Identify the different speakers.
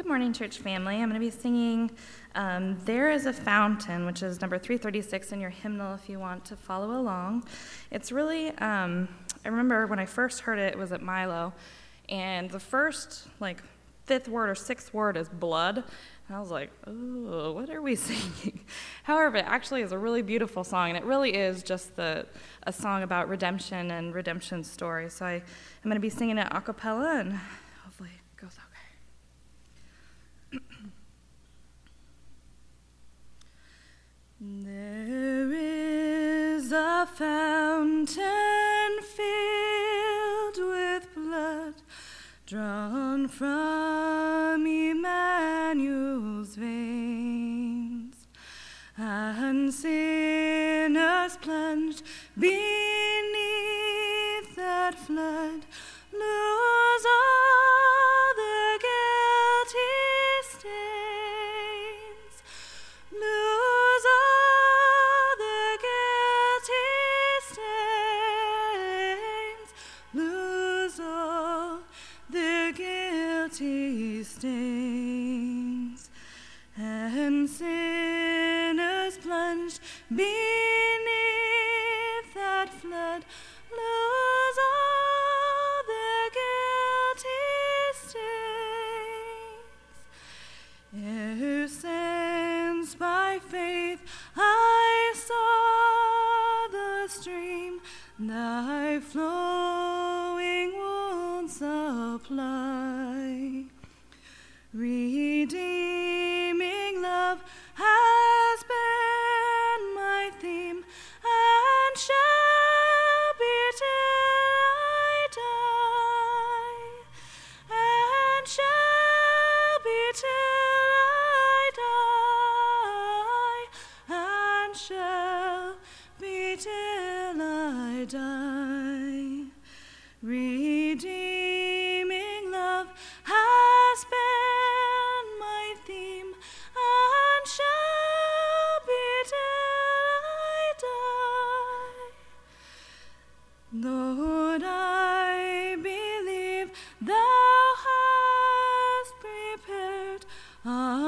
Speaker 1: Good morning, church family. I'm going to be singing There is a Fountain, which is number 336 in your hymnal if you want to follow along. It's really, I remember when I first heard it, it was at Milo, and the first, fifth word or sixth word is blood. And I was like, oh, what are we singing? However, it actually is a really beautiful song, and it really is just a song about redemption and redemption story. So I'm going to be singing it a cappella, and hopefully it goes okay. There is a fountain filled with blood, drawn from Emmanuel's veins, and sinners plunged beneath that flood lose all their guilty stains, lose all their guilty stains, lose all their guilty stains, and sinners plunged beneath that flood lose all their guilty stains. Since by faith I saw the stream thy flowing wounds supply, redeeming love has been my theme, and shall be till I die, and shall be till I die, and shall be till I die. Redeeming love has been my theme, and shall be till I die. Lord, I believe thou hast prepared a